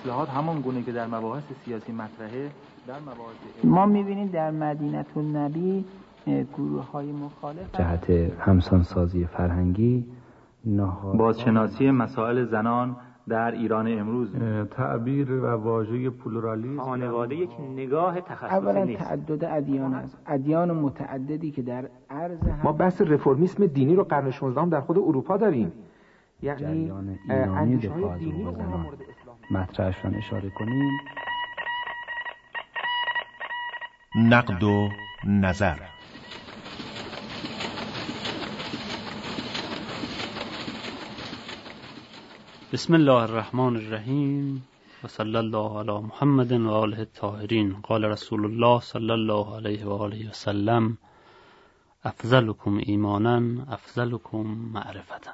اصلاحات همان گونه که در مباحث سیاسی مطرحه در مباحث ما می‌بینیم در مدینه النبی گروه‌های مخالف جهت همسانسازی فرهنگی، بازشناسی مسائل زنان در ایران امروز، تعبیر و واژه پلورالیسم، خانواده یک نگاه تخصصی اولا نیست. تعدد ادیان است، ادیان متعددی که در عرض ما بحث رفرمیسم دینی رو قرن 16 در خود اروپا داریم، یعنی جریان ایرانی دفاع از دینی رو حقوق زنان مورد اسلام مطرحشان اشاره کنیم. نقد و نظر. بسم الله الرحمن الرحیم و صلی الله علی محمد و آله الطاهرین. قال رسول الله صلی الله علیه و آله و سلم: افضلکم ایمانا افضلکم معرفتا.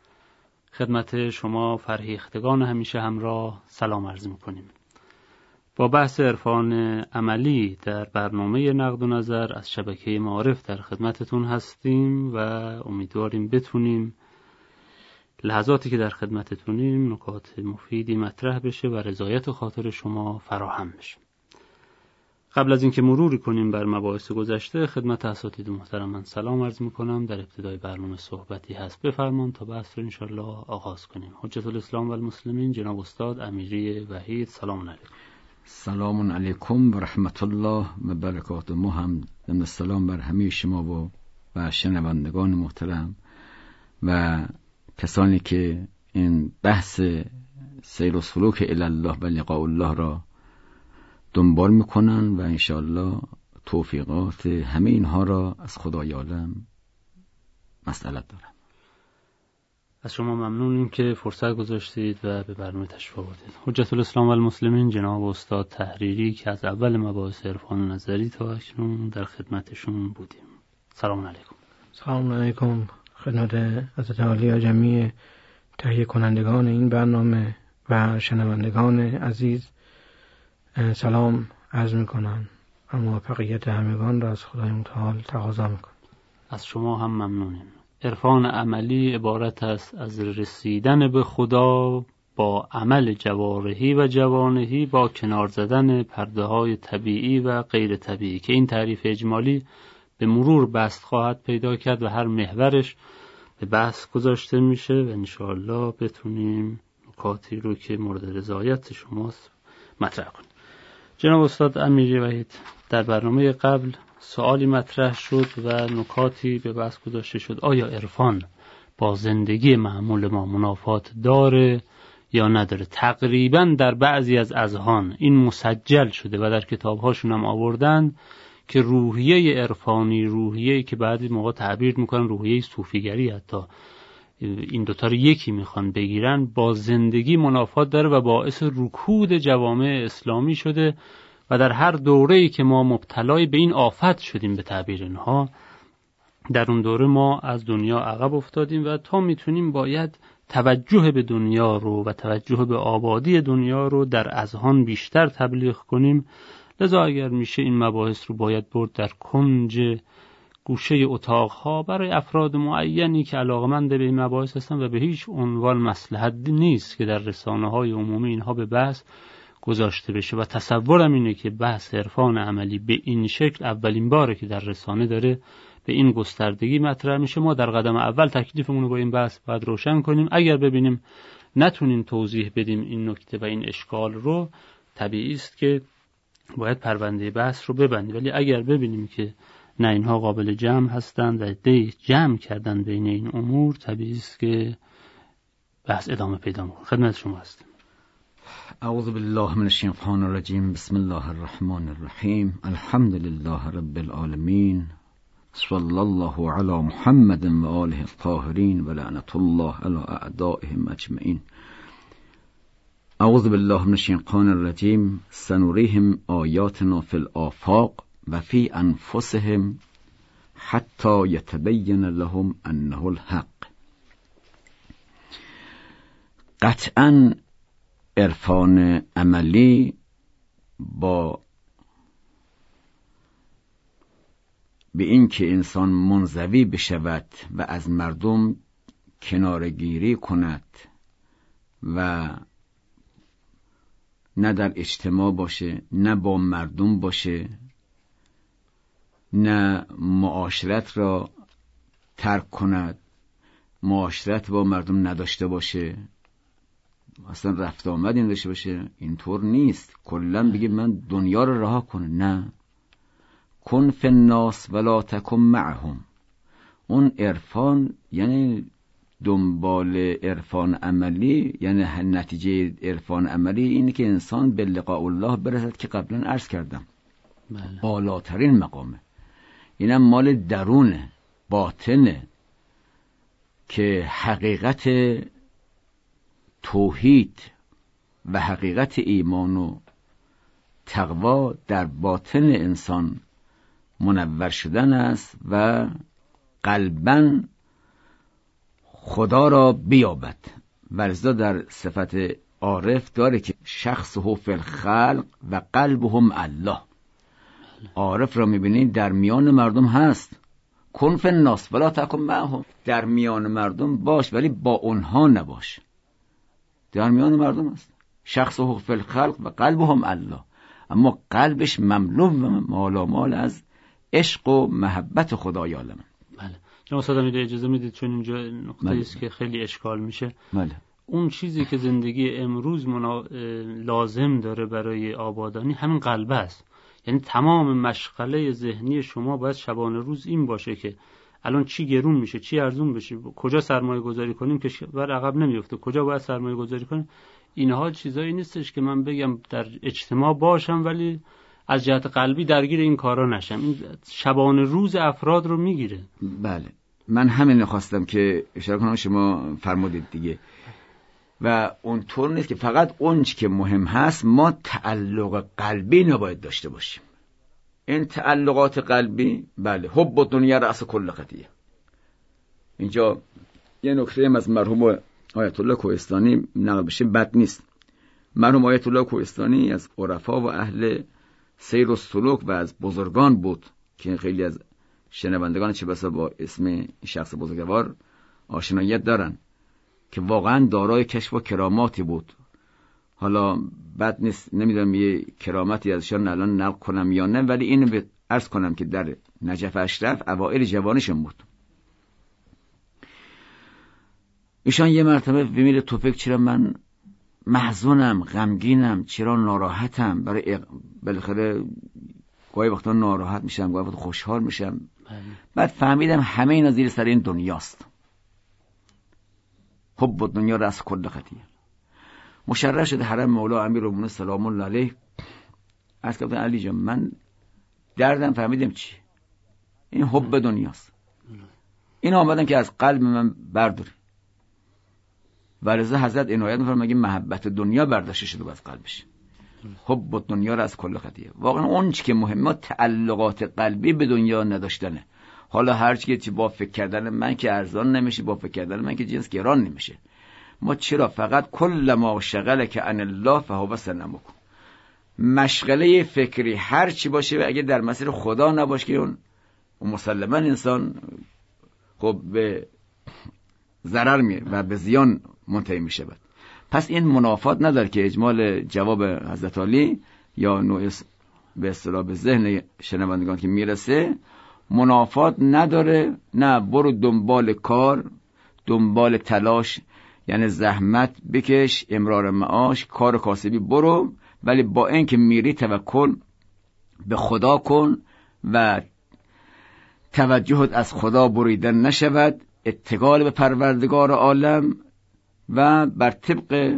خدمت شما فرهیختگان همیشه همراه سلام عرض می‌کنیم. با بحث عرفان عملی در برنامه نقد و نظر از شبکه معارف در خدمتتون هستیم و امیدواریم بتونیم لحظاتی که در خدمتتونیم نکات مفیدی مطرح بشه و رضایت خاطر شما فراهم بشه. قبل از اینکه مروری کنیم بر مباحث گذشته، خدمت اساتید محترم من سلام عرض میکنم. در ابتدای برنامه صحبتی هست، بفرمان تا بحث رو انشالله آغاز کنیم. حجت الاسلام و المسلمین جناب استاد امیری وحید، سلام علیکم. سلام علیکم و رحمت الله و برکاته. ما هم ضمن سلام بر همه شما و شنوندگان محترم و کسانی که این بحث سیر و سلوک الی الله و لقاء الله را دنبال میکنن و انشاءالله توفیقات همه اینها را از خدای عالم مسئلت دارم. از شما ممنونیم که فرصت گذاشتید و به برنامه تشریف آوردید. حجت الاسلام و المسلمین جناب استاد تحریری که از اول مباحث عرفان و نظری تا اکنون در خدمتشون بودیم. سلام علیکم. سلام علیکم خدمت حضرت عالی و جمیع تهیه کنندگان این برنامه و شنوندگان عزیز سلام عرض میکنم و موفقیت همگان را از خدای متعال تقاضا میکنم. از شما هم ممنونیم. عرفان عملی عبارت است از رسیدن به خدا با عمل جوارحی و جوانحی، با کنار زدن پرده های طبیعی و غیر طبیعی که این تعریف اجمالی به مرور بست خواهد پیدا کرد و هر محورش به بحث گذاشته میشه و انشاءالله بتونیم نکاتی رو که مورد رضایت شماست مطرح کنیم. جناب استاد امیری وحید، در برنامه قبل سوالی مطرح شد و نکاتی به بحث گذاشته شد: آیا عرفان با زندگی معمول ما منافات داره یا نداره؟ تقریبا در بعضی از اذهان این مسجل شده و در کتاب‌هاشون هم آوردن که روحیه عرفانی، روحیه‌ای که بعضی موقع تعبیر میکنن روحیه صوفیگری، حتی این دوتا رو یکی میخوان بگیرن، با زندگی منافات داره و باعث رکود جوامع اسلامی شده و در هر دوره‌ای که ما مبتلای به این آفت شدیم به تعبیر اینها، در اون دوره ما از دنیا عقب افتادیم و تا میتونیم باید توجه به دنیا رو و توجه به آبادی دنیا رو در اذهان بیشتر تبلیغ کنیم. لذا اگر میشه این مباحث رو باید برد در کنج گوشه اتاقها برای افراد معینی که علاقمند به این مباحث هستن و به هیچ عنوان مصلحت نیست که در رسانه‌های عمومی اینها به بحث گذاشته بشه. و تصورم اینه که بحث عرفان عملی به این شکل اولین باره که در رسانه داره به این گستردگی مطرح میشه. ما در قدم اول تکلیفمون رو با این بحث باید روشن کنیم. اگر ببینیم نتونیم توضیح بدیم این نکته و این اشکال رو، طبیعی است که باید پرونده بحث رو ببندیم. ولی اگر ببینیم که نه اینها قابل جمع هستند و عده‌ای جمع کردن بین این امور، طبیعی است که بحث ادامه پیدا می‌کنه. خدمت شما هستیم. اعوذ بالله من الشیطان الرجیم. بسم الله الرحمن الرحیم. الحمد لله رب العالمین. صلی الله علی محمد و آله الطاهرین و لعنت الله علی اعدائهم اجمعین. اعوذ بالله من الشیطان الرجیم. سنریهم آیاتنا فی الآفاق و فی انفسهم حتی یتبین لهم انه الحق. قطعاً عرفان عملی به این که انسان منزوی بشود و از مردم کنارگیری کند و نه در اجتماع باشه، نه با مردم باشه، نه معاشرت را ترک کند، معاشرت با مردم نداشته باشه، اصلا رفت آمد این داشته باشه. اینطور نیست. کلا بگه من دنیا رو رها کنه. نه، کن فی الناس ولا تکن معهم. اون عرفان یعنی دنبال عرفان عملی، یعنی نتیجه عرفان عملی اینه که انسان به لقاء الله برسد که قبلا عرض کردم بالاترین مقامه. اینم مال درونه، باطنه، که حقیقت توحید و حقیقت ایمان و تقوا در باطن انسان منور شدن است و قلباً خدا را بیابد. ولذا در صفت عارف داره که شخصه فی الخلق و قلبهم الله. عارف را میبینید در میان مردم هست. کن فی الناس ولا تکن معهم. در میان مردم باش ولی با اونها نباش. در میان مردم هست. شخصه فی الخلق و قلبهم الله، اما قلبش مملو و مالامال از عشق و محبت خدای عالم. بله جناب استاد اجازه میدید چون اینجا نقطه‌ای است که خیلی اشکال میشه. بله. اون چیزی که زندگی امروز لازم داره برای آبادانی همین قلب است. یعنی تمام مشغله ذهنی شما باید شبانه روز این باشه که الان چی گرون میشه، چی ارزون بشه، کجا سرمایه گذاری کنیم که بر عقب نمیفته، کجا باید سرمایه گذاری کنیم. اینها چیزایی نیستش که من بگم در اجتماع باشم ولی از جهت قلبی درگیر این کارا نشم. این شبانه روز افراد رو میگیره. بله من همین خواستم که اشاره کنم، شما فرمودید دیگه. و اونطور نیست که فقط اونچه که مهم هست ما تعلق قلبی نباید داشته باشیم. این تعلقات قلبی، بله، حب دنیا رأس کل خطیه. اینجا یه نکته از مرحوم آیت الله کوهستانی نقل بشه بد نیست. مرحوم آیت الله کوهستانی از عرفا و اهل سیر و سلوک و از بزرگان بود که خیلی از شنوندگان چه بسا با اسم این شخص بزرگوار آشنایت دارن که واقعا دارای کشف و کراماتی بود. حالا بد نیست، نمیدونم یه کرامتی ازشان الان نقل کنم یا نه، ولی اینو عرض کنم که در نجف اشرف اوائل جوانشون بود. ایشان یه مرتبه بمیره تو فکر چرا من محزونم، غمگینم، چرا ناراحتم. برای بالاخره گاهی وقتا ناراحت میشم، گاهی وقتا خوشحال میشم. بعد فهمیدم همه اینا زیر سر این دنیاست. حب دنیا رأس کل خطیه. مشرف شده حرم مولا امیرالمومنین سلام الله علیه. عرض کردم علی جان من دردم فهمیدم چی، این حب دنیاست. این آمدن که از قلب من برداری. ولذا حضرت عنایت می‌فرمایند مگه محبت دنیا برداشته شده از قلبش. حب دنیا را از کل خطیه. واقعا اون چی که مهمه تعلقات قلبی به دنیا نداشتنه. حالا هر چی با فکر کردن من که ارزان نمیشه، با فکر کردن من که جنس گران نمیشه. ما چرا فقط کل ما شغله که ان الله فهو سنمک. مشغله فکری هر چی باشه و اگه در مسیر خدا نباشه که اون مسلما انسان خب به ضرر میره و به زیان منتهی میشه. پس این منافات نداره که اجمال جواب حضرت علی یا نوع به اصطلاح به ذهن شنوندگان که میرسه منافات نداره. نه، برو دنبال کار، دنبال تلاش، یعنی زحمت بکش، امرار معاش، کار کاسبی برو، ولی با این که میری توکل به خدا کن و توجهت از خدا بریدن نشود، اتکال به پروردگار عالم و بر طبق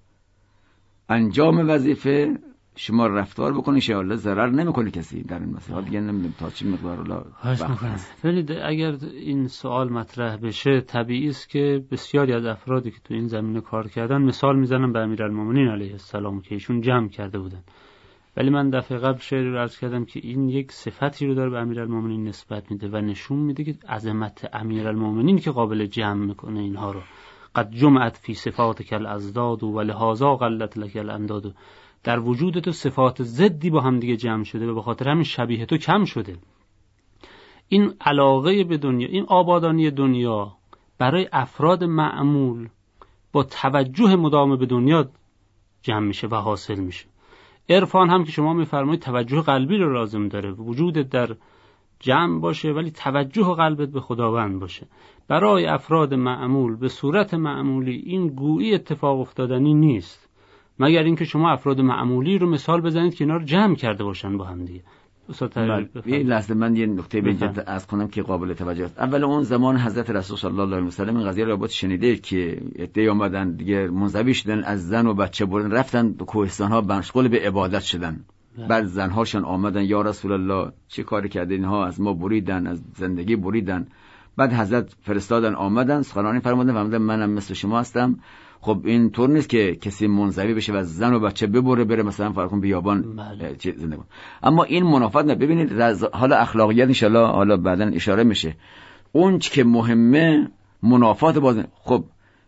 انجام وظیفه شما رفتار بکنی، انشاءالله ضرر نمیکنه کسی در این مسئله. دیگه نمیدونم تا چه مقدار ولی اگر این سوال مطرح بشه طبیعی است که بسیاری از افرادی که تو این زمینه کار کردن مثال میزنن به امیرالمومنین علیه السلام که ایشون جمع کرده بودن. ولی من دفعه قبل شعری رو عرض کردم که این یک صفتی رو داره به امیرالمومنین نسبت میده و نشون میده که عظمت امیرالمومنین که قابل جمع میکنه اینها رو. قد جمعت فی صفاتک الازداد و لهذا قلت لک الانداد. در وجود تو صفات ضدی با هم دیگه جمع شده و به خاطر همین شبیه تو کم شده. این علاقه به دنیا، این آبادانی دنیا برای افراد معمول با توجه مدام به دنیا جمع میشه و حاصل میشه. عرفان هم که شما میفرمایید توجه قلبی رو لازم داره، وجودت در جمع باشه ولی توجه قلبت به خداوند باشه. برای افراد معمول به صورت معمولی این گویی اتفاق افتادنی نیست، مگر اینکه شما افراد معمولی رو مثال بزنید که اینا رو جمع کرده باشن با هم دیگه. یه لحظه من یه نکته به اینجا عرض کنم که قابل توجه است. اول اون زمان حضرت رسول صلی الله علیه و سلم این قضیه رو باید شنیده که عده‌ای اومدن دیگه منزوی شدن از زن و بچه بردن رفتن به کوهستان‌ها مشغول به عبادت شدن. بعد زن‌هاشون آمدن یا رسول الله چه کاری کردین؟ اینها از ما بریدن، از زندگی بریدن. بعد حضرت فرستادن آمدن سخنرانی فرمودن منم مثل شما هستم. خب این طور نیست که کسی منزوی بشه و از زن و بچه بره مثلا فرض کن بیابان زندگی کنه. اما این منافات نه. ببینید حالا اخلاقیات ان شاءالله حالا بعداً اشاره میشه. اون چی که مهمه منافات باز. خب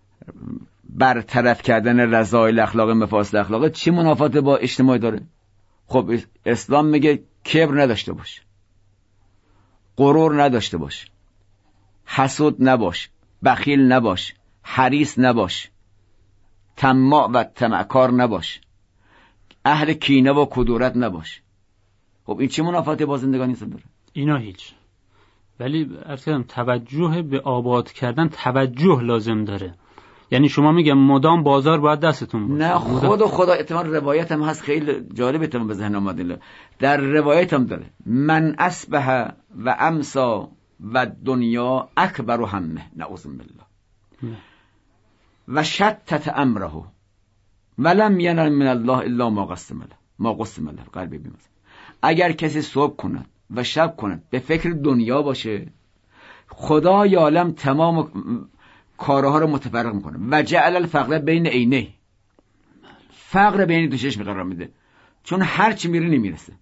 برطرف کردن رذایل اخلاق مفاسد اخلاق چی منافات با اجتماع داره؟ خب اسلام میگه کبر نداشته باش، غرور نداشته باش، حسود نباش، بخیل نباش، حریص نباش، طماع و طمعکار نباش، اهل کینه و کدورت نباش. خب این چه منافاتی با زندگانی انسان داره؟ اینا هیچ. ولی عرض کردم توجه به آباد کردن توجه لازم داره. یعنی شما میگم مدام بازار باید دستتون باشه. نه خدا احتمال روایت هم هست خیلی جالب احتمال به ذهن آمده. در روایت هم داره من اصبح و امسا و دنیا اکبر همه نعوذ بالله و شتت امره ولم ینل من الله الا ما قسم له قلبی بیمز. اگر کسی صبح کند و شب کند به فکر دنیا باشه، خدای عالم تمام کارها رو متفرق میکنه و جعل الفقر بین عینه، فقر بین دو چشم قرار میده، چون هر چی میره نمیرسه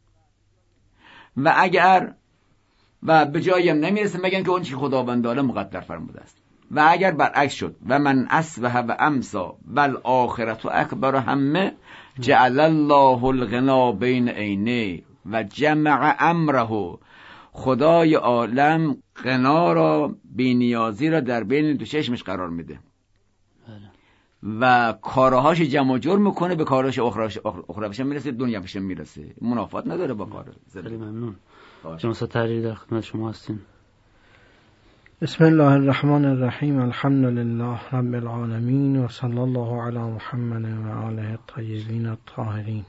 و اگر و به جایی هم نمیرسه مگر که اون چی خداوند عالم مقدر فرموده است. و اگر برعکس شد و من اصبح و امسا بل آخرت و اکبر همه جعل الله الغنا بین عینه و جمع امره، خدای عالم غنا را بی‌نیازی را در بین دو چشمش قرار میده و کارهاش جمع و جور میکنه، به کارهاش اخرویش میرسه، دنیاش میرسه، منافات نداره با کار. خیلی ممنون. جناب تحریری در خدمت شما هستیم. بسم الله الرحمن الرحیم. الحمد لله رب العالمین و صلی الله علی محمد و آله الطیبین الطاهرین.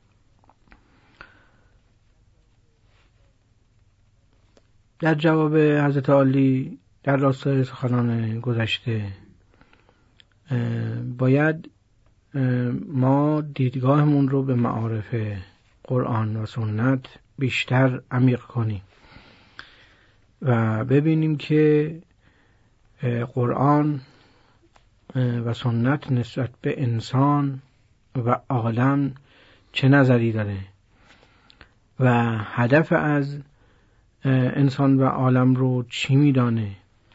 در جواب حضرت عالی در راستای سخنان گذشته باید ما دیدگاهمون رو به معارف قرآن و سنت بیشتر عمیق کنیم و ببینیم که قرآن و سنت نسبت به انسان و عالم چه نظری داره و هدف از انسان و عالم رو چی میدانه.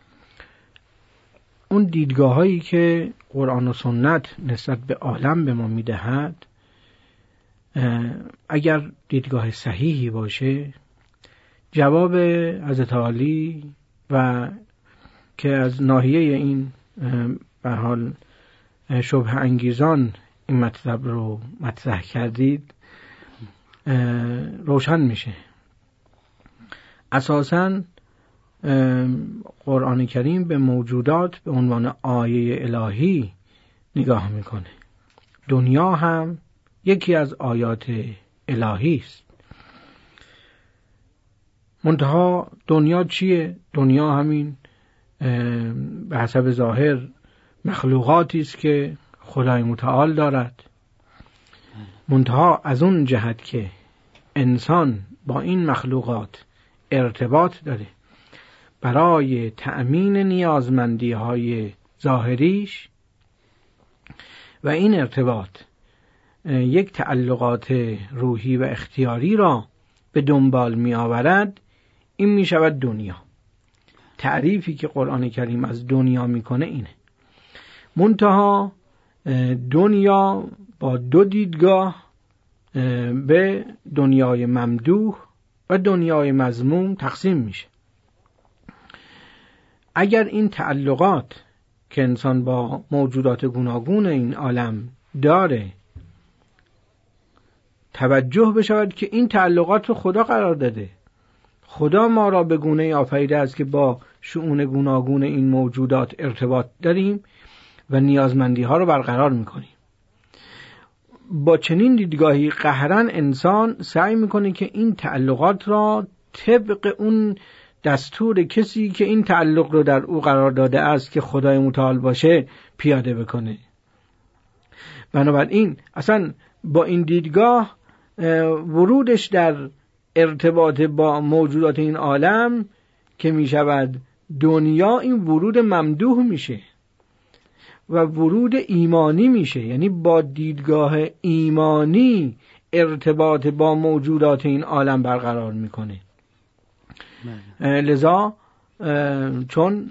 اون دیدگاه هایی که قرآن و سنت نسبت به عالم به ما میدهد اگر دیدگاه صحیحی باشه، جواب حضرت عالی و که از ناحیه این به حال شبه انگیزان این مطلب رو مطرح کردید روشن میشه. اساساً قرآن کریم به موجودات به عنوان آیه الهی نگاه میکنه. دنیا هم یکی از آیات الهی است. منتها دنیا چیه؟ دنیا همین به حسب ظاهر مخلوقاتی است که خدای متعال دارد. منتها از اون جهت که انسان با این مخلوقات ارتباط داره برای تأمین نیازمندی های ظاهریش و این ارتباط یک تعلقات روحی و اختیاری را به دنبال می آورد، این می شود دنیا. تعریفی که قرآن کریم از دنیا می کنه اینه. منتها دنیا با دو دیدگاه به دنیای ممدوح و دنیای مذموم تقسیم میشه. اگر این تعلقات که انسان با موجودات گوناگون این عالم داره توجه بشود که این تعلقات رو خدا قرار داده. خدا ما را به گونه‌ای آفریده است که با شؤون گوناگون این موجودات ارتباط داریم و نیازمندی ها رو برقرار میکنیم. با چنین دیدگاهی قهراً انسان سعی میکنه که این تعلقات را طبق اون دستور کسی که این تعلق رو در او قرار داده است که خدای متعال باشه پیاده بکنه. بنابراین اصلا با این دیدگاه ورودش در ارتباط با موجودات این عالم که می شود دنیا، این ورود ممدوح میشه و ورود ایمانی میشه، یعنی با دیدگاه ایمانی ارتباط با موجودات این عالم برقرار میکنه. لذا چون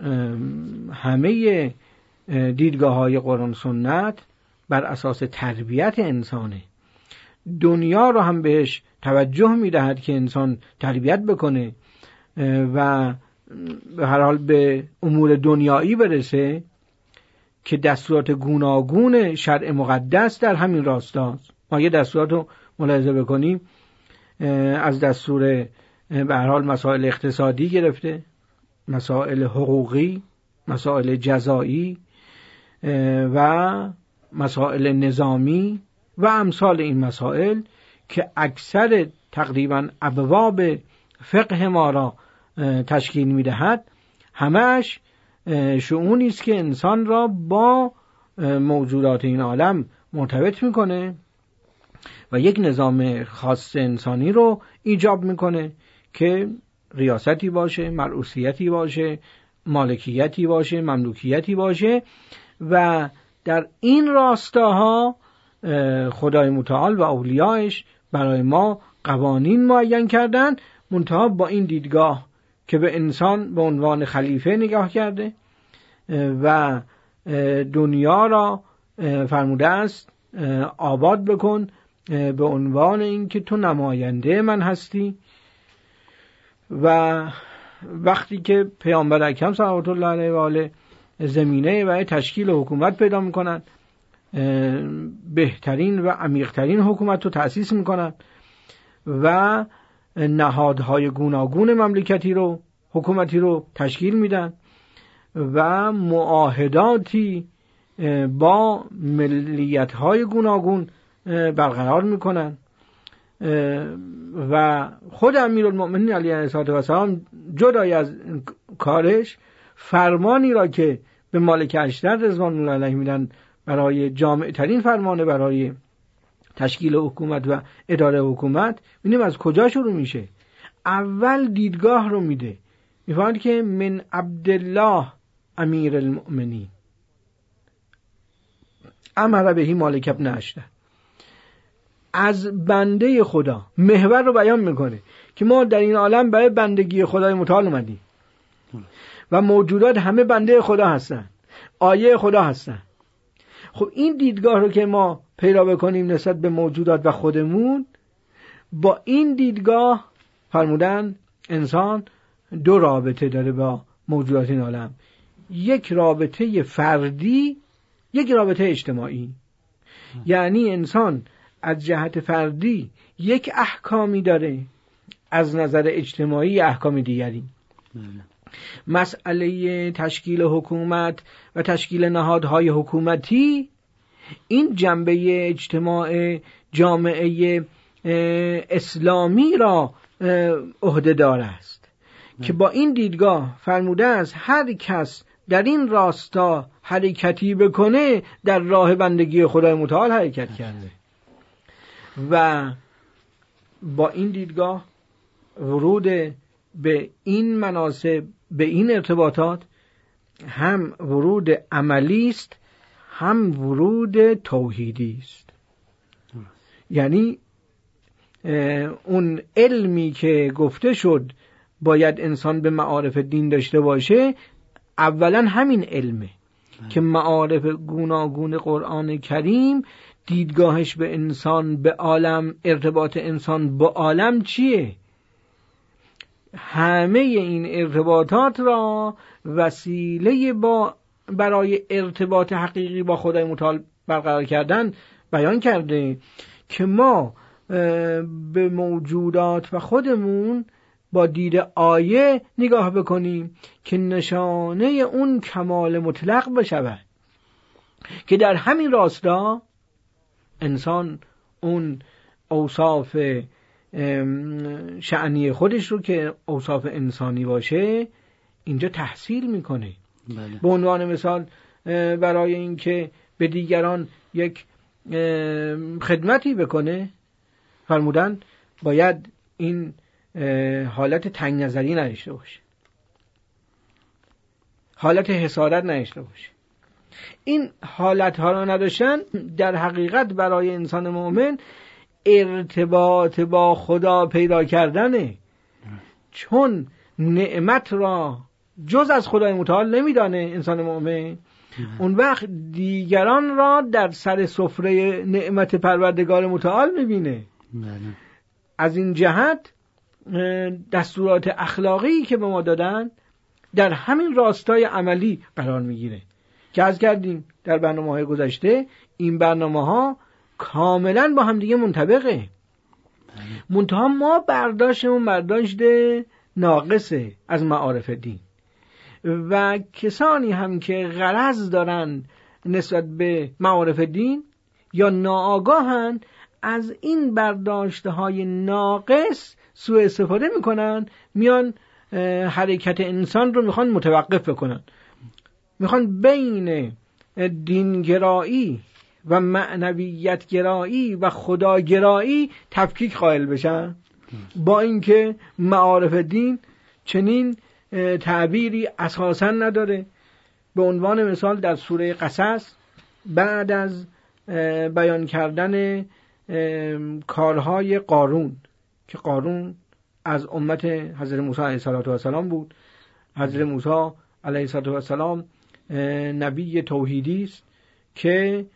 همه دیدگاه های قرآن سنت بر اساس تربیت انسانه، دنیا رو هم بهش توجه میدهد که انسان تربیت بکنه و به هر حال به امور دنیایی برسه که دستورات گوناگون شرع مقدس در همین راستاست. ما یه دستورات رو ملاحظه بکنیم، از دستور به هر حال مسائل اقتصادی گرفته، مسائل حقوقی، مسائل جزایی و مسائل نظامی و امثال این مسائل که اکثر تقریبا ابواب فقه ما را تشکیل می‌دهد، همش شؤونی است که انسان را با موجودات این عالم مرتبط میکنه و یک نظام خاص انسانی رو ایجاب میکنه که ریاستی باشه، مرئوسیتی باشه، مالکیتی باشه، مملوکیتی باشه. و در این راستاها خدای متعال و اولیاءش برای ما قوانین معین کردن، منتها با این دیدگاه که به انسان به عنوان خلیفه نگاه کرده و دنیا را فرموده است آباد بکن به عنوان این که تو نماینده من هستی. و وقتی که پیامبر اکرم صلوات الله علیه و آله زمینه و تشکیل حکومت پیدا میکنن، بهترین و عمیق‌ترین حکومت رو تأسیس میکنن و نهادهای گوناگون مملکتی رو، حکومتی رو تشکیل میدن و معاهداتی با ملیت‌های گوناگون برقرار میکنن و خود امیرالمؤمنین علیه السلام جدای از کارش فرمانی را که به مالک اشتر رضوان الله علیه میدن برای جامع ترین فرمانه برای تشکیل حکومت و اداره حکومت، ببینیم از کجا شروع میشه. اول دیدگاه رو میده، میفهمد که من عبدالله امیر المؤمنین امر بهی مالک ابن اشتر، از بنده خدا. محور رو بیان میکنه که ما در این عالم برای بندگی خدای متعال اومدیم و موجودات همه بنده خدا هستن، آیه خدا هستن. خب این دیدگاه رو که ما پیدا بکنیم نسبت به موجودات و خودمون، با این دیدگاه فرمودن انسان دو رابطه داره با موجودات این عالم، یک رابطه فردی، یک رابطه اجتماعی. یعنی انسان از جهت فردی یک احکامی داره، از نظر اجتماعی احکام دیگری. مسئله تشکیل حکومت و تشکیل نهادهای حکومتی این جنبه اجتماع جامعه اسلامی را عهده‌دار است که با این دیدگاه فرموده است هر کس در این راستا حرکتی بکنه در راه بندگی خدای متعال حرکت کرده. و با این دیدگاه ورود به این مناسب، به این ارتباطات، هم ورود عملی است هم ورود توحیدی است. یعنی اون علمی که گفته شد باید انسان به معارف دین داشته باشه، اولا همین علمه که معارف گوناگون قرآن کریم دیدگاهش به انسان، به عالم، ارتباط انسان با عالم چیه. همه این ارتباطات را وسیله برای ارتباط حقیقی با خدای متعال برقرار کردن بیان کرده که ما به موجودات و خودمون با دید آیه نگاه بکنیم که نشانه اون کمال مطلق بشود، که در همین راستا انسان اون اوصاف شأنی خودش رو که اوصاف انسانی باشه اینجا تحصیل میکنه. بله. به عنوان مثال برای اینکه به دیگران یک خدمتی بکنه فرمودن باید این حالت تنگ نظری نداشته باشه، حالت حسادت نداشته باشه. این حالت ها را نداشتن در حقیقت برای انسان مؤمن ارتباط با خدا پیدا کردنه، چون نعمت را جز از خدای متعال نمیدانه انسان مؤمن. اون وقت دیگران را در سر سفره نعمت پروردگار متعال میبینه. از این جهت دستورات اخلاقی که به ما دادن در همین راستای عملی قرار میگیره که از کردیم در برنامه‌های گذشته. این برنامه‌ها کاملا با هم دیگه منطبقه، منتها ما برداشتمون برداشت ناقصه از معارف دین و کسانی هم که غرض دارن نسبت به معارف دین یا ناآگاهن از این برداشت‌های ناقص سوء استفاده میکنن، میان حرکت انسان رو میخوان متوقف بکنن، میخوان بین دینگرایی و معنویتگرایی و خداگرایی تفکیک قائل بشن، با اینکه معارف دین چنین تعبیری اساساً نداره. به عنوان مثال در سوره قصص بعد از بیان کردن کارهای قارون که قارون از امت حضرت موسی علیه السلام بود، حضرت موسی علیه السلام نبی توحیدی است که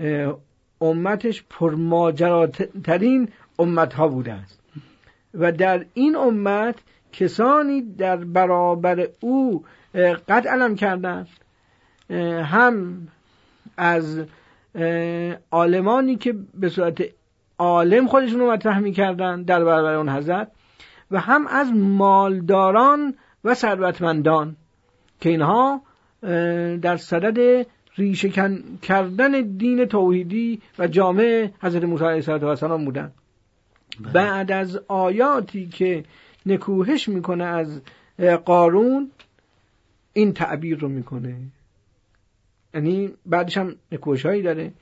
امتش پرماجراترین امتها بوده است و در این امت کسانی در برابر او قد علم کردند، هم از عالمانی که به صورت عالم خودشون رو مطرح می‌کردند در برابر اون حضرت و هم از مالداران و ثروتمندان که اینها در صدد ریشه کردن دین توحیدی و جامع حضرت موسی علیه السلام بودن. بعد از آیاتی که نکوهش میکنه از قارون این تعبیر رو میکنه، یعنی بعدش هم نکوهش هایی داره.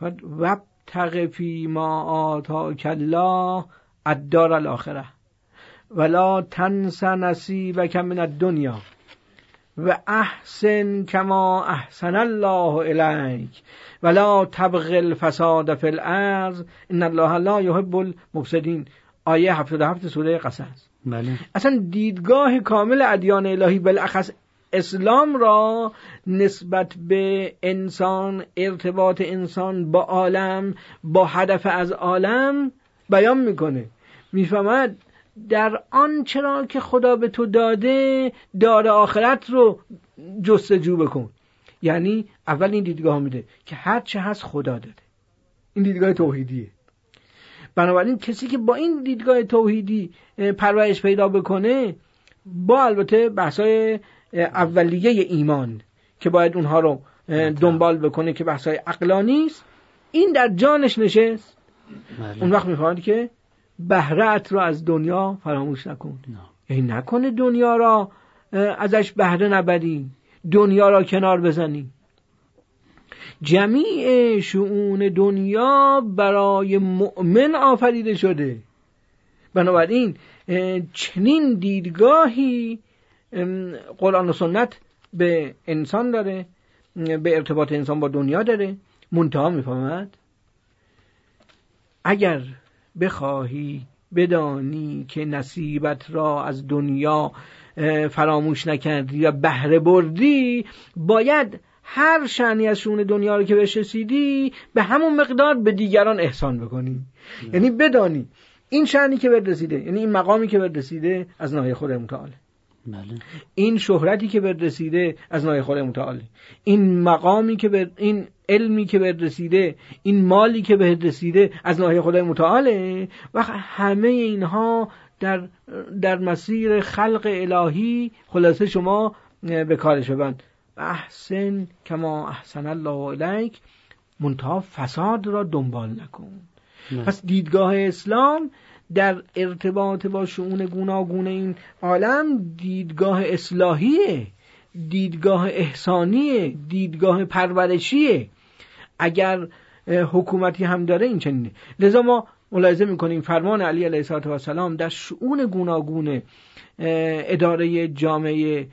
وابتغ فیما آتاک الله الدار الاخره ولا تنس نصیبک من الدنیا و احسن کما احسن الله الیک ولا تبغ الفساد فی الارض ان الله لا یحب المفسدین. آیه 77 سوره قصص. بله. اصلا دیدگاه کامل ادیان الهی بالاخص اسلام را نسبت به انسان، ارتباط انسان با عالم، با هدف از عالم بیان میکنه. میفهمد در آن چرا که خدا به تو داده دار آخرت رو جستجو بکن. یعنی اول این دیدگاه میده که هر چه هست خدا داده. این دیدگاه توحیدیه. بنابراین کسی که با این دیدگاه توحیدی پرورش پیدا بکنه، با البته بحثای اولیه ایمان که باید اونها رو دنبال بکنه که بحثای عقلانی است، این در جانش نشست. اون وقت میفهمد که بهره‌ات رو از دنیا فراموش نکن. یعنی نکنه دنیا را ازش بهره نبری، دنیا را کنار بزنی. جمیع شؤون دنیا برای مؤمن آفریده شده. بنابراین چنین دیدگاهی قرآن و سنت به انسان داره، به ارتباط انسان با دنیا داره. منتها میفهمد اگر بخواهی بدانی که نصیبت را از دنیا فراموش نکردی یا بهره بردی، باید هر شأنی از شؤون دنیا رو که بهش رسیدی به همون مقدار به دیگران احسان بکنی. یعنی بدانی این شأنی که بهت رسیده، یعنی این مقامی که بهت رسیده از ناحیه خدای متعال، این شهرتی که بهت رسیده از ناحیه خدای متعال، این مقامی که این علمی که بهت رسیده، این مالی که بهت رسیده از ناحیه خدای متعاله و همه اینها در مسیر خلق الهی خلاصه شما به کارش ببند. احسن کما احسن الله الیک، منتها فساد را دنبال نکن. پس دیدگاه اسلام در ارتباط با شؤون گوناگون این عالم دیدگاه اصلاحیه، دیدگاه احسانیه، دیدگاه پرورشیه. اگر حکومتی هم داره این چنینه. لذا ما ملاحظه میکنیم فرمان علی علیه السلام در شؤون گوناگون اداره جامعه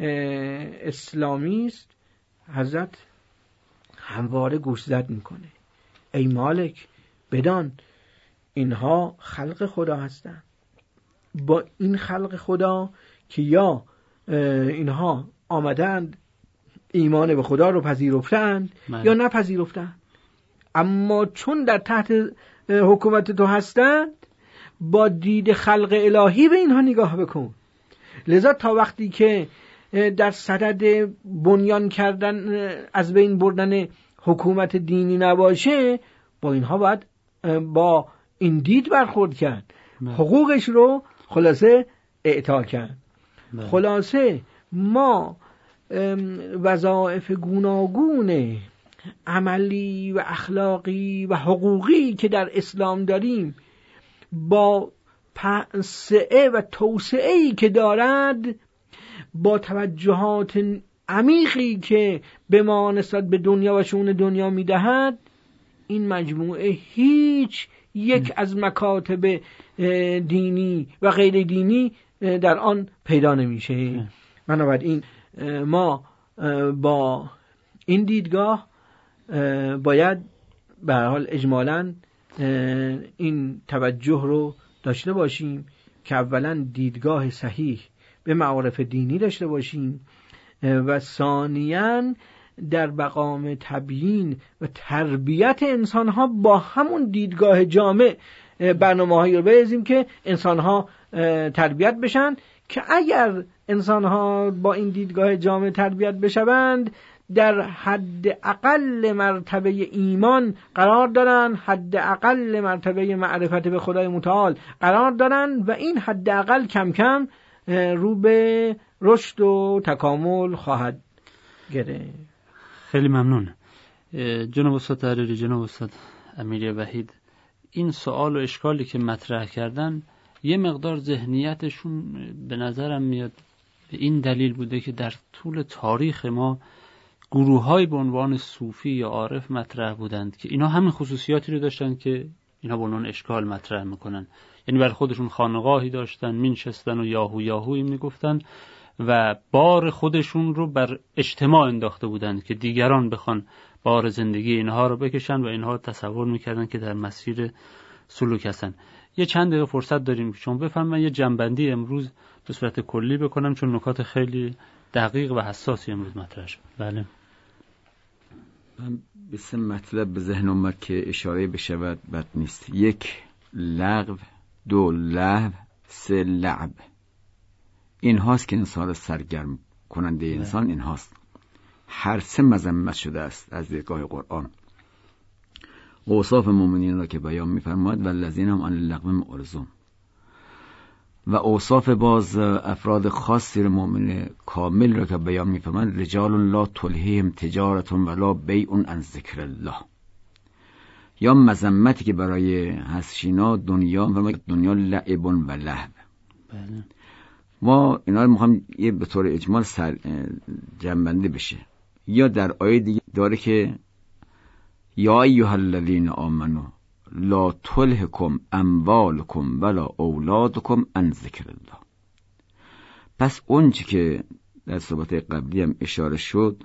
اسلامی است. حضرت همواره گوشزد میکنه: ای مالک، بدان اینها خلق خدا هستند. با این خلق خدا که یا اینها آمدند ایمان به خدا رو پذیرفتند یا نپذیرفتند، اما چون در تحت حکومت تو هستند با دید خلق الهی به اینها نگاه بکن. لذا تا وقتی که در صدد بنیان کردن از بین بردن حکومت دینی نباشه، با اینها باید با این دید برخورد کرد، حقوقش رو خلاصه اعطا کرد. خلاصه ما وظایف گوناگون عملی و اخلاقی و حقوقی که در اسلام داریم با توسعه و توسعه‌ای که دارد، با توجهات عمیقی که به ما نسبت به دنیا و شؤون دنیا میدهد، این مجموعه هیچ یک از مکاتب دینی و غیر دینی در آن پیدا نمیشه. بنابراین ما با این دیدگاه باید به هر حال اجمالاً این توجه رو داشته باشیم که اولاً دیدگاه صحیح به معارف دینی داشته باشیم و ثانیاً در مقام تبیین و تربیت انسان‌ها با همون دیدگاه جامع برنامه‌هایی رو بریزیم که انسان‌ها تربیت بشن، که اگر انسان‌ها با این دیدگاه جامع تربیت بشوند در حد اقل مرتبه ایمان قرار دارن، حد اقل مرتبه معرفت به خدای متعال قرار دارن و این حد اقل کم کم رو به رشد و تکامل خواهد گرفت. خیلی ممنون جناب استاد تحریری، جناب استاد امیر وحید. این سوال و اشکالی که مطرح کردن یه مقدار ذهنیتشون به نظرم میاد به این دلیل بوده که در طول تاریخ ما گروه‌های به عنوان صوفی یا عارف مطرح بودند که اینا همین خصوصیاتی رو داشتن که اینا به عنوان اشکال مطرح میکنن. یعنی برای خودشون خانقاهی داشتن، مینشستن و یاهویی میگفتن و بار خودشون رو بر اجتماع انداخته بودند که دیگران بخوان بار زندگی اینها رو بکشن و اینها تصور میکردن که در مسیر سلوک هستن. یه چند دقیقه فرصت داریم که شما بفرمایید یه جنبندی امروز به صورت کلی بکنم، چون نکات خیلی دقیق و حساسی امروز مطرح شد. بله. من بسیار مطلب به ذهن اومد که اشاره بشود بد نیست. 1 لغو، 2 لهو، 3 لعب. این هاست که انسان را سرگرم کننده انسان این هاست. هر 3 مذمت شده است از دیدگاه قرآن. اوصاف مؤمنین را که بیان می‌فرماید والذین هم عن اللغو معرضون، و اوصاف باز افراد خاصی مؤمن کامل را که بیان می‌فرماید رجال لا تلهیهم تجارت ولا بیع عن ذکر الله. یا مذمتی که برای حسشینا دنیا لعب و لهو. بله. ما اینا رو می‌خوام یه به طور اجمال جمع‌بندی بشه. یا در آیه دیگه داره که یا ایها الذین آمنوا لا تلهکم اموالکم ولا اولادکم عن ذکر الله. پس اون چی که در صحبت قبلی هم اشاره شد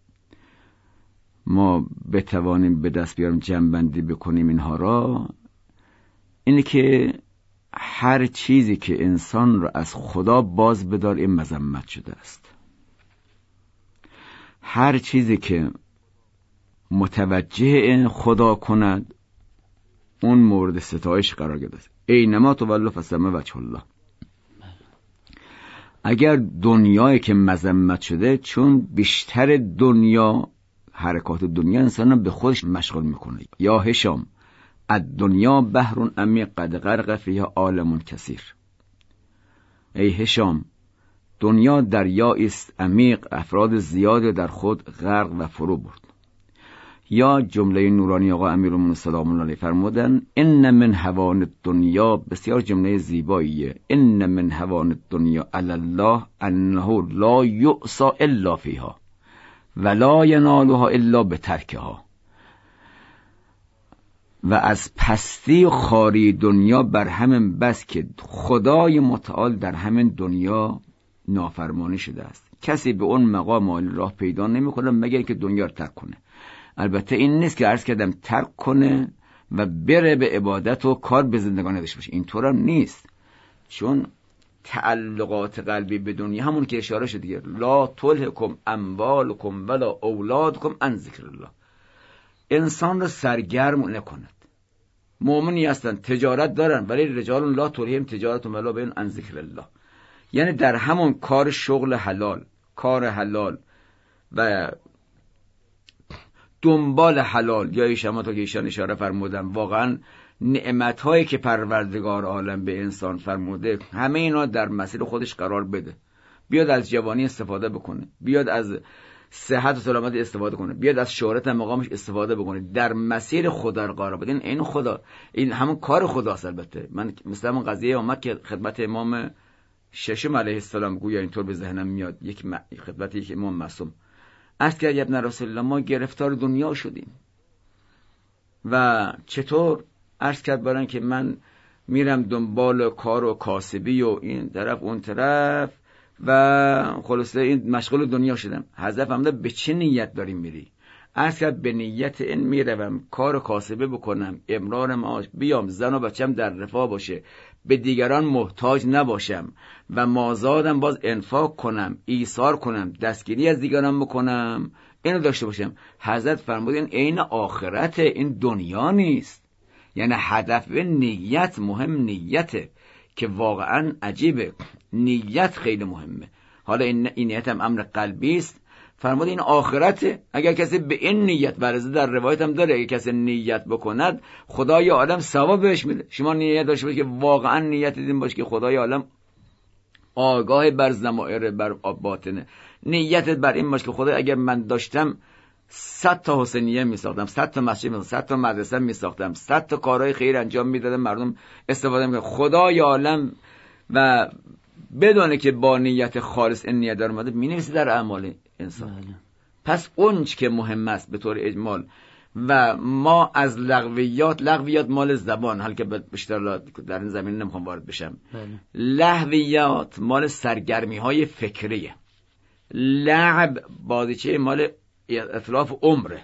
ما بتوانیم به دست بیاریم جمع‌بندی بکنیم اینها را، اینه که هر چیزی که انسان را از خدا باز بدار این مذمت شده است. هر چیزی که متوجه خدا کند اون مورد ستایش قرار گرفت. اینما تولوا فثم وجه الله. اگر دنیایی که مذمت شده، چون بیشتر دنیا حرکات دنیا انسان به خودش مشغول میکنه. یا هشام الدنیا بحر عمیق قد غرق فیها عالم کثیر. ای هشام، دنیا دریایی است عمیق، افراد زیاد در خود غرق و فرو برد. یا جمله نورانی آقا امیرالمومنین سلام الله علیه فرمودن ان من هوان الدنیا، بسیار جمله زیباییه، ان من هوان الدنیا علی الله انه لا یعصى الا فیها ولا ینالها الا بترکها. و از پستی و خاری دنیا بر همین بس که خدای متعال در همین دنیا نافرمانی شده است. کسی به اون مقام عالی راه پیدا نمی‌کنه مگر که دنیا رو ترک کنه. البته این نیست که عرض کردم ترک کنه و بره به عبادت و کار به زندگانی داشته باشه، اینطور هم نیست. چون تعلقات قلبی به دنیا همون که اشاره شد دیگه، لا تلهکم اموالکم ولا اولادکم عن ذکر الله، انسان رو سرگرم نکند. مؤمنی هستن تجارت دارن ولی رجال لا تلهیم تجارت ولا بین عن ذکر الله، یعنی در همون کار شغل حلال، کار حلال و دنبال حلال، یا ایشما تا که ایشان اشاره فرمودن واقعا نعمت‌هایی که پروردگار عالم به انسان فرموده همه اینا در مسیر خودش قرار بده. بیاد از جوانی استفاده بکنه، بیاد از صحت و سلامت استفاده کنه، بیاد از شهرت مقامش استفاده بکنه، در مسیر خدا قرار بده. این خدا، این همون کار خداست. البته من مثلا اون قضیه اومد که خدمت امام ششم علیه السلام گویا اینطور به ذهنم میاد، خدمت یک امام معصوم عرض کرد ابن رسول الله ما گرفتار دنیا شدیم و چطور؟ عرض کرد برای که من میرم دنبال کار و کاسبی و این طرف اون طرف و خلاصه این مشغول دنیا شدم. حضرت فرموده به چه نیت داری میری؟ عرض کرد به نیت این میروم کار و کاسبه بکنم، امرار معاش بیام، زن و بچم در رفاه باشه، به دیگران محتاج نباشم و مازادم باز انفاق کنم، ایثار کنم، دستگیری از دیگران بکنم، اینو داشته باشم. حضرت فرمودن این آخرت، این دنیا نیست. یعنی هدف و نیت مهم، نیته که واقعا عجیبه، نیت خیلی مهمه. حالا این نیت هم امر قلبی است. فرمود این آخرته. اگر کسی به این نیت، ورزه در روایت هم داره اگر کسی نیت بکند خدای عالم ثواب بهش میده. شما نیت داشته باشید که واقعا نیت این باشه که خدای عالم آگاه بر ضمائر، بر باطنه. نیتت بر این باشه که خدای اگر من داشتم 100 تا حسینیه میساختم، 100 تا مسجد میساختم، 100 تا مدرسه میساختم، 100 تا کارهای خیر انجام میدادم، مردم استفاده میکنن. خدای عالم و بدونه که با نیت خالص این نیت در اومده مینویسه در اعمال انسان. پس اونچ که مهم است به طور اجمال و ما از لغویات مال زبان، حال که بیشتر در این زمین نمیخوام وارد بشم. لهویات مال سرگرمی های فکریه. لعب بازیچه مال اطلاف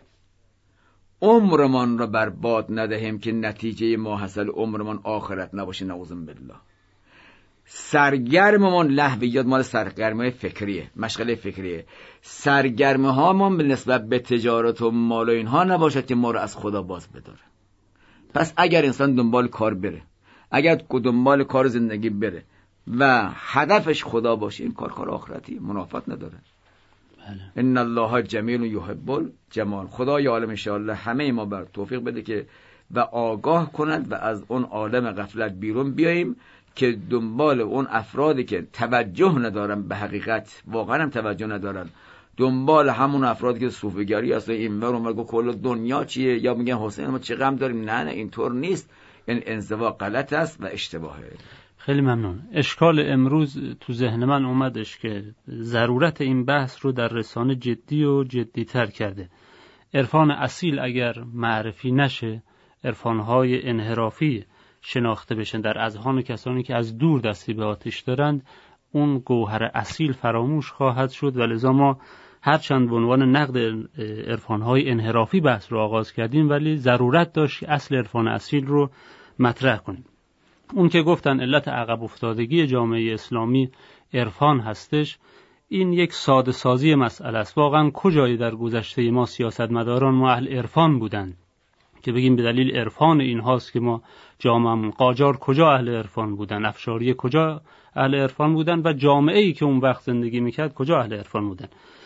عمرمان را برباد ندهیم که نتیجه ما حاصل عمرمان آخرت نباشه، نعوذ بالله. سرگرممان لهویات مال سرگرمی فکریه، مشغله فکریه. سرگرمی ها ما به نسبت به تجارت و مال و اینها نباشد که ما را از خدا باز بداره. پس اگر انسان دنبال کار بره، اگر دنبال کار زندگی بره و هدفش خدا باشه، این کار آخرتی، منافات نداره. ان الله جمیل یحب الجمال. خدای عالم ان شاء الله همه ما بر توفیق بده که و آگاه کند و از اون عالم غفلت بیرون بیاییم که دنبال اون افرادی که توجه ندارن به حقیقت، واقعا هم توجه ندارن، دنبال همون افرادی که صوفیگری هستن، این ور اون ور کل دنیا چیه، یا میگن حسین ما چه غم داریم. نه اینطور نیست. این انزوا غلط است و اشتباهه. خیلی ممنون. اشکال امروز تو ذهن من اومدش که ضرورت این بحث رو در رسانه جدی و جدی‌تر کرده. عرفان اصیل اگر معرفی نشه، عرفان‌های انحرافی شناخته بشن در اذهان کسانی که از دور دستی به آتش دارند، اون گوهر اصیل فراموش خواهد شد. و لذا ما هرچند به عنوان نقد عرفان‌های انحرافی بحث رو آغاز کردیم، ولی ضرورت داشت که اصل عرفان اصیل رو مطرح کنیم. اون که گفتن علت عقب افتادگی جامعه اسلامی عرفان هستش، این یک ساده سازی مسئله است. واقعا کجایی در گذشته ما سیاستمداران ما اهل عرفان بودند که بگیم به دلیل عرفان این هاست که ما جامعه قاجار کجا اهل عرفان بودن، افشاری کجا اهل عرفان بودن و جامعه‌ای که اون وقت زندگی میکرد کجا اهل عرفان بودن.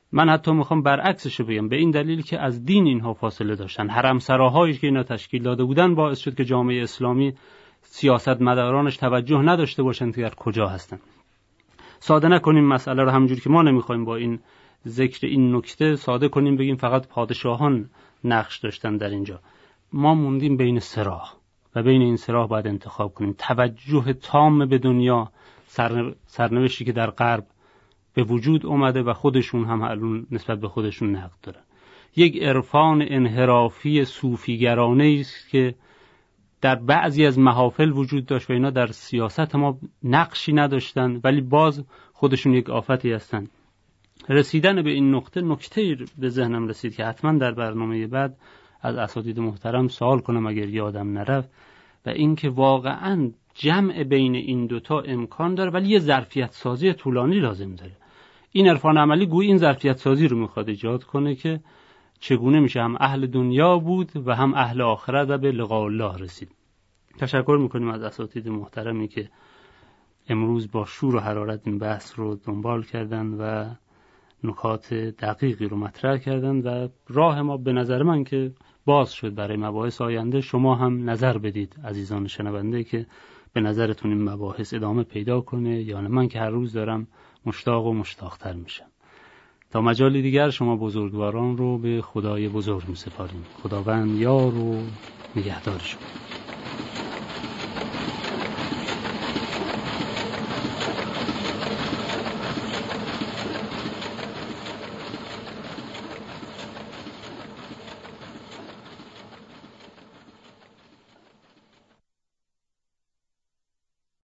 من حتی میخوام برعکسش بگم، به این دلیل که از دین اینها فاصله داشتن. حرمسراهایی که اینا تشکیل داده بودن باعث شد که جامعه اسلامی سیاستمدارانش توجه نداشته باشند که در کجا هستن. ساده نکنیم مسئله رو همونجوری که ما نمیخوایم با این ذکر این نکته ساده کنیم بگیم فقط پادشاهان نقش داشتن در اینجا. ما موندیم بین سه راه و بین این سه راه باید انتخاب کنیم. توجه تام به دنیا، سرنوشتی که در غرب به وجود اومده و خودشون هم الان نسبت به خودشون نقد دارن. یک عرفان انحرافی صوفیگرانه است که در بعضی از محافل وجود داشت و اینا در سیاست ما نقشی نداشتن، ولی باز خودشون یک آفتی هستن. رسیدن به این نکته به ذهنم رسید که حتما در برنامه بعد از اساتید محترم سوال کنم اگر یادم نرفت، و اینکه واقعا جمع بین این دوتا امکان داره ولی یه ظرفیت سازی طولانی لازم داره. این عرفان عملی گویا این ظرفیت سازی رو میخواد ایجاد کنه که چگونه میشه هم اهل دنیا بود و هم اهل آخرت و به لقاء الله رسید. تشکر میکنیم از اساتید محترمی که امروز با شور و حرارت این بحث رو دنبال کردن و نکات دقیقی رو مطرح کردن و راه ما به نظر من که باز شد برای مباحث آینده. شما هم نظر بدید عزیزان شنونده که به نظرتون این مباحث ادامه پیدا کنه یا نه. من که هر روز دارم مشتاق و مشتاقتر میشم. تا مجالی دیگر شما بزرگواران رو به خدای بزرگ میسپاریم. خداوند یار و نگهدار شما.